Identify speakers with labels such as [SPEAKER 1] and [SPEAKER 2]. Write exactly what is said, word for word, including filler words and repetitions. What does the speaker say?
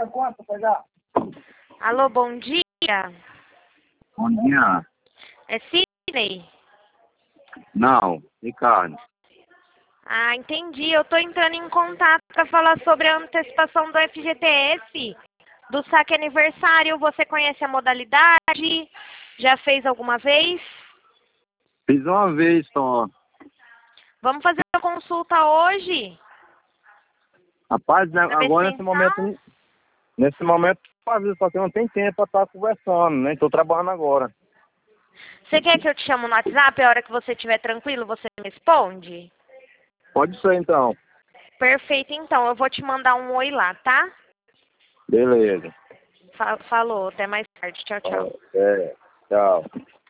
[SPEAKER 1] Alô, bom dia.
[SPEAKER 2] Bom dia.
[SPEAKER 1] É Sidney?
[SPEAKER 2] Não, Ricardo.
[SPEAKER 1] Ah, entendi. Eu tô entrando em contato para falar sobre a antecipação do F G T S, do saque aniversário. Você conhece a modalidade? Já fez alguma vez?
[SPEAKER 2] Fiz uma vez só.
[SPEAKER 1] Vamos fazer uma consulta hoje?
[SPEAKER 2] Rapaz, né,
[SPEAKER 1] Pra ver
[SPEAKER 2] agora
[SPEAKER 1] se
[SPEAKER 2] nesse
[SPEAKER 1] tem
[SPEAKER 2] momento, nesse momento, fazer, só que não tem tempo para estar conversando, né? Estou trabalhando agora.
[SPEAKER 1] Você quer que eu te chame no WhatsApp? A hora que você estiver tranquilo, você me responde?
[SPEAKER 2] Pode ser então.
[SPEAKER 1] Perfeito, então. Eu vou te mandar um oi lá, tá?
[SPEAKER 2] Beleza.
[SPEAKER 1] Fa- Falou. Até mais tarde. Tchau, tchau.
[SPEAKER 2] É, tchau.